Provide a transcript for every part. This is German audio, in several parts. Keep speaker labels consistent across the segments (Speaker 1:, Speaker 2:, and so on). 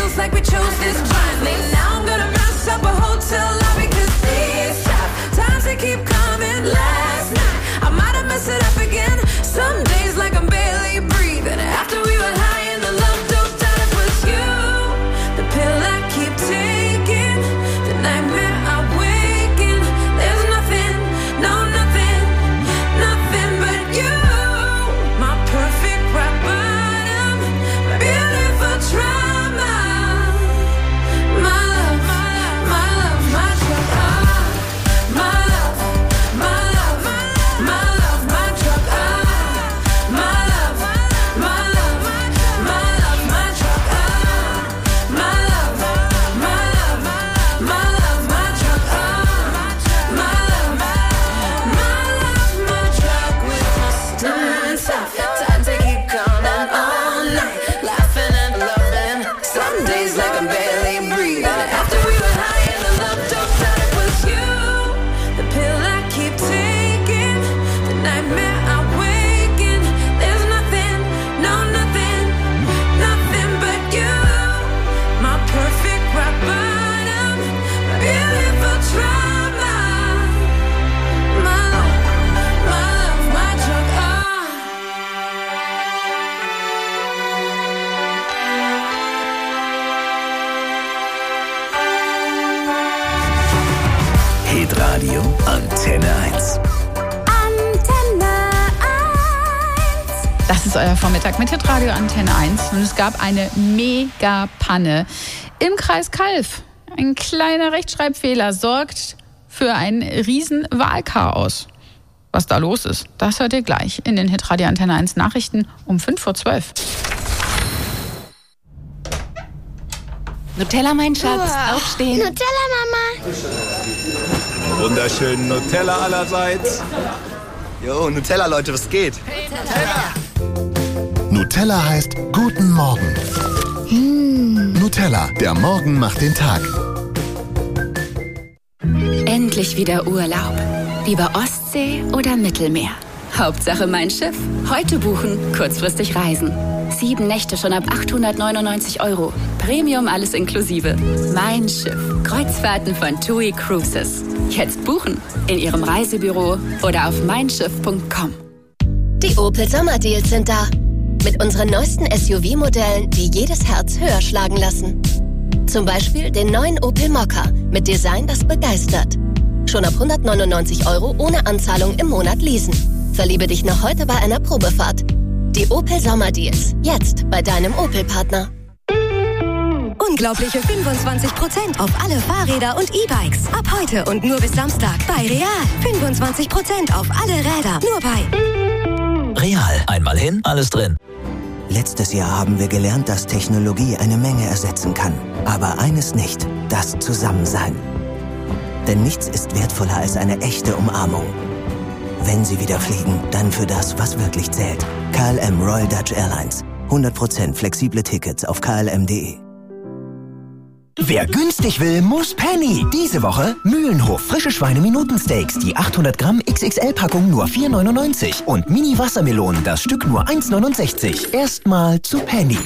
Speaker 1: feels like we chose this blindly. Now I'm gonna mess up a hotel lobby, 'cause these times they keep coming. Last night I might have messed it up again. Some days like I'm barely breathing. After we were high and the love doped out, it was you. The pill I keep taking, the nightmare I wake in. There's nothing, no nothing, nothing but you. My perfect rock bottom, my beautiful trauma. My love, my love, my drug. My love, my love, my love, my drug. My love, my love, my love, my drug. My love, my love, my love, my drug. My love, my drug. With my stomach soft, times they keep coming all night, laughing and loving. Some days like I'm barely breathing. After we were high and the love doped out, it was you. The pill I keep taking, the nightmare I wake in. There's nothing, no nothing, nothing but you. My perfect rock bottom, my beautiful trauma. My love, my drug.
Speaker 2: Hitradio Antenne 1.
Speaker 3: Antenne 1. Das ist euer Vormittag mit Hitradio Antenne 1. Und es gab eine Mega-Panne im Kreis Calw. Ein kleiner Rechtschreibfehler sorgt für ein riesen Wahlchaos. Was da los ist, das hört ihr gleich in den Hitradio Antenne 1 Nachrichten um 5:12
Speaker 4: Nutella, mein Schatz, aufstehen.
Speaker 5: Nutella, Mama.
Speaker 6: Wunderschönen Nutella allerseits.
Speaker 7: Jo, Nutella, Leute, was geht?
Speaker 8: Nutella heißt Guten Morgen. Nutella, der Morgen macht den Tag.
Speaker 4: Endlich wieder Urlaub. Lieber Ostsee oder Mittelmeer. Hauptsache mein Schiff. Heute buchen, kurzfristig reisen. 7 Nächte schon ab 899 €. Premium alles inklusive. Mein Schiff. Kreuzfahrten von TUI Cruises. Jetzt buchen in Ihrem Reisebüro oder auf meinschiff.com.
Speaker 5: Die Opel Sommerdeals sind da. Mit unseren neuesten SUV-Modellen, die jedes Herz höher schlagen lassen. Zum Beispiel den neuen Opel Mokka mit Design, das begeistert. Schon ab 199 € ohne Anzahlung im Monat leasen. Verliebe dich noch heute bei einer Probefahrt. Die Opel Sommerdeals. Jetzt bei deinem Opel-Partner.
Speaker 9: Unglaubliche 25% auf alle Fahrräder und E-Bikes. Ab heute und nur bis Samstag bei Real. 25% auf alle Räder. Nur bei
Speaker 2: Real. Einmal hin, alles drin.
Speaker 10: Letztes Jahr haben wir gelernt, dass Technologie eine Menge ersetzen kann. Aber eines nicht, das Zusammensein. Denn nichts ist wertvoller als eine echte Umarmung. Wenn Sie wieder fliegen, dann für das, was wirklich zählt. KLM Royal Dutch Airlines. 100% flexible Tickets auf klm.de.
Speaker 11: Wer günstig will, muss Penny. Diese Woche Mühlenhof frische Schweine-Minutensteaks, die 800 Gramm XXL-Packung nur 4,99 und Mini-Wassermelonen, das Stück nur 1,69. Erstmal zu Penny.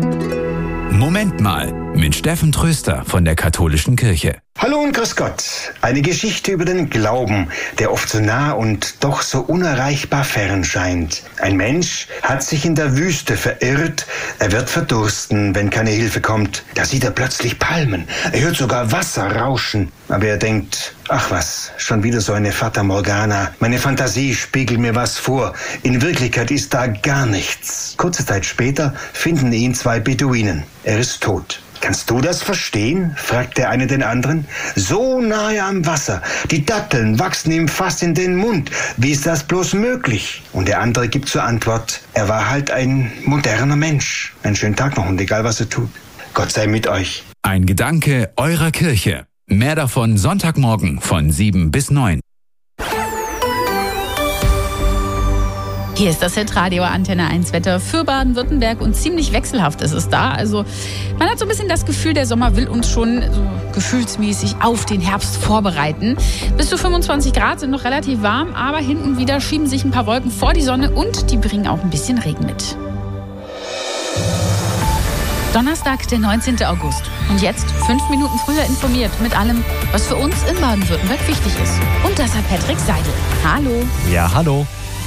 Speaker 12: Moment mal, mit Steffen Tröster von der Katholischen Kirche.
Speaker 13: Hallo und grüß Gott. Eine Geschichte über den Glauben, der oft so nah und doch so unerreichbar fern scheint. Ein Mensch hat sich in der Wüste verirrt. Er wird verdursten, wenn keine Hilfe kommt. Da sieht er plötzlich Palmen. Er hört sogar Wasser rauschen. Aber er denkt, ach was, schon wieder so eine Fata Morgana. Meine Fantasie spiegelt mir was vor. In Wirklichkeit ist da gar nichts. Kurze Zeit später finden ihn 2 Beduinen. Er ist tot. Kannst du das verstehen? Fragt der eine den anderen. So nahe am Wasser. Die Datteln wachsen ihm fast in den Mund. Wie ist das bloß möglich? Und der andere gibt zur Antwort, er war halt ein moderner Mensch. Einen schönen Tag noch und egal was er tut. Gott sei mit euch.
Speaker 12: Ein Gedanke eurer Kirche. Mehr davon Sonntagmorgen von 7 bis 9.
Speaker 3: Hier ist das Hitradio Antenne 1 Wetter für Baden-Württemberg und ziemlich wechselhaft ist es da. Also man hat so ein bisschen das Gefühl, der Sommer will uns schon so gefühlsmäßig auf den Herbst vorbereiten. Bis zu 25 Grad sind noch relativ warm, aber hin und wieder schieben sich ein paar Wolken vor die Sonne und die bringen auch ein bisschen Regen mit. Donnerstag, der 19. August. Und jetzt 5 Minuten früher informiert mit allem, was für uns in Baden-Württemberg wichtig ist. Und das hat Patrick Seidel. Hallo.
Speaker 14: Ja, hallo.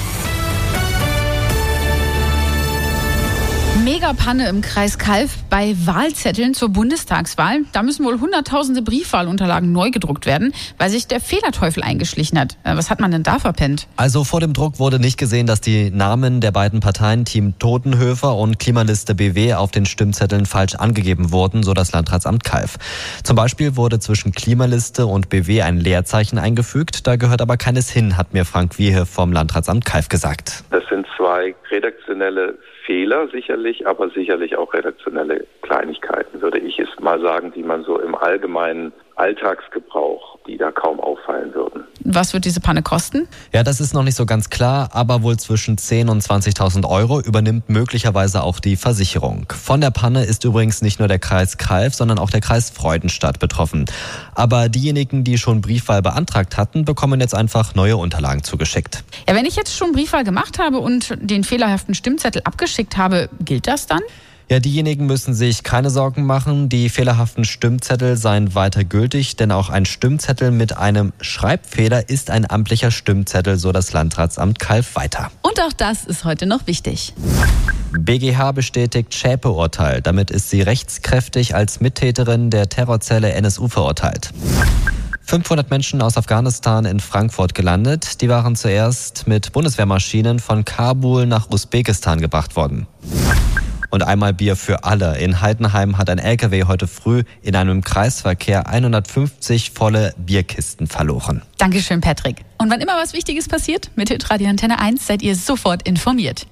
Speaker 3: Megapanne im Kreis Calw bei Wahlzetteln zur Bundestagswahl. Da müssen wohl hunderttausende Briefwahlunterlagen neu gedruckt werden, weil sich der Fehlerteufel eingeschlichen hat. Was hat man denn da verpennt?
Speaker 14: Also vor dem Druck wurde nicht gesehen, dass die Namen der beiden Parteien Team Totenhöfer und Klimaliste BW auf den Stimmzetteln falsch angegeben wurden, so das Landratsamt Calw. Zum Beispiel wurde zwischen Klimaliste und BW ein Leerzeichen eingefügt. Da gehört aber keines hin, hat mir Frank Wiehe vom Landratsamt Calw gesagt.
Speaker 15: Das sind 2 redaktionelle Fehler sicherlich, aber sicherlich auch redaktionelle Kleinigkeiten, würde ich es mal sagen, die man so im allgemeinen Alltagsgebrauch, die da kaum auffallen würden.
Speaker 3: Was wird diese Panne kosten?
Speaker 14: Ja, das ist noch nicht so ganz klar, aber wohl zwischen 10.000 und 20.000 Euro übernimmt möglicherweise auch die Versicherung. Von der Panne ist übrigens nicht nur der Kreis Calw, sondern auch der Kreis Freudenstadt betroffen. Aber diejenigen, die schon Briefwahl beantragt hatten, bekommen jetzt einfach neue Unterlagen zugeschickt.
Speaker 3: Ja, wenn ich jetzt schon Briefwahl gemacht habe und den fehlerhaften Stimmzettel abgeschickt habe, gilt das dann?
Speaker 14: Ja, diejenigen müssen sich keine Sorgen machen. Die fehlerhaften Stimmzettel seien weiter gültig, denn auch ein Stimmzettel mit einem Schreibfehler ist ein amtlicher Stimmzettel, so das Landratsamt Calw weiter.
Speaker 3: Und auch das ist heute noch wichtig.
Speaker 14: BGH bestätigt Schäpe-Urteil. Damit ist sie rechtskräftig als Mittäterin der Terrorzelle NSU verurteilt. 500 Menschen aus Afghanistan in Frankfurt gelandet. Die waren zuerst mit Bundeswehrmaschinen von Kabul nach Usbekistan gebracht worden. Und einmal Bier für alle. In Heidenheim hat ein LKW heute früh in einem Kreisverkehr 150 volle Bierkisten verloren.
Speaker 3: Dankeschön, Patrick. Und wann immer was Wichtiges passiert, mit Hitradio Antenne 1 seid ihr sofort informiert.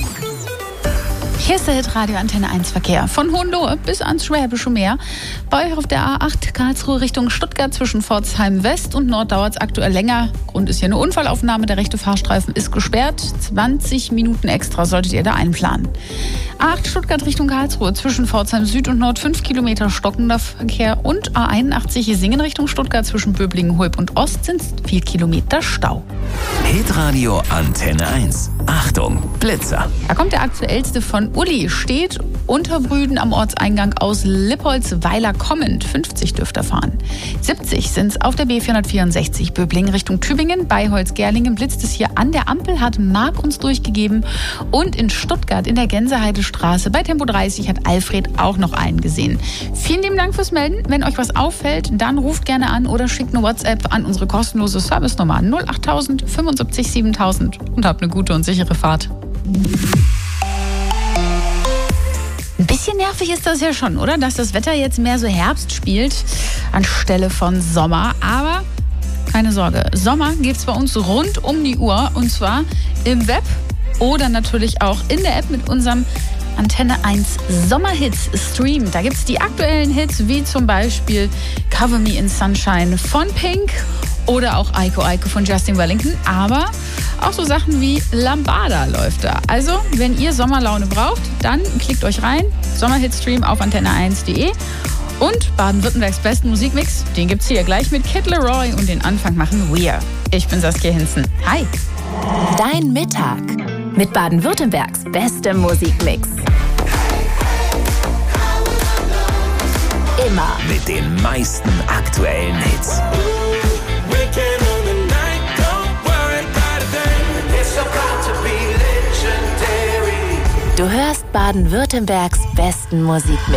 Speaker 3: Hier ist der Hitradio Antenne 1 Verkehr. Von Hohenlohe bis ans Schwäbische Meer. Bei euch auf der A8 Karlsruhe Richtung Stuttgart zwischen Pforzheim West und Nord dauert es aktuell länger. Grund ist hier eine Unfallaufnahme. Der rechte Fahrstreifen ist gesperrt. 20 Minuten extra solltet ihr da einplanen. A8 Stuttgart Richtung Karlsruhe zwischen Pforzheim Süd und Nord 5 Kilometer stockender Verkehr. Und A81 Singen Richtung Stuttgart zwischen Böblingen, Hulb und Ost sind 4 Kilometer Stau.
Speaker 2: Hitradio Antenne 1. Achtung, Blitzer.
Speaker 3: Da kommt der aktuellste von Uli. Steht Unterbrüden am Ortseingang aus Lippholz-Weiler kommend. 50 dürft ihr fahren. 70 sind es auf der B464 Böblingen Richtung Tübingen. Bei Holzgerlingen blitzt es hier an der Ampel, hat Marc uns durchgegeben. Und in Stuttgart in der Gänseheidestraße bei Tempo 30 hat Alfred auch noch einen gesehen. Vielen lieben Dank fürs Melden. Wenn euch was auffällt, dann ruft gerne an oder schickt eine WhatsApp an unsere kostenlose Servicenummer 08000 75 7000 und habt eine gute und sichere Fahrt. Ein bisschen nervig ist das ja schon, oder? Dass das Wetter jetzt mehr so Herbst spielt anstelle von Sommer. Aber keine Sorge, Sommer gibt's bei uns rund um die Uhr. Und zwar im Web oder natürlich auch in der App mit unserem Antenne 1 Sommerhits Stream. Da gibt's die aktuellen Hits, wie zum Beispiel Cover Me in Sunshine von Pink oder auch Aiko Aiko von Justin Wellington. Aber auch so Sachen wie Lambada läuft da. Also, wenn ihr Sommerlaune braucht, dann klickt euch rein. Sommerhitstream auf antenne1.de. Und Baden-Württembergs besten Musikmix, den gibt's hier gleich mit Kid Leroy und den Anfang machen wir. Ich bin Saskia Hinzen. Hi.
Speaker 4: Dein Mittag mit Baden-Württembergs bestem Musikmix. Immer
Speaker 2: mit den meisten aktuellen Hits.
Speaker 4: Du hörst Baden-Württembergs besten Musikmix.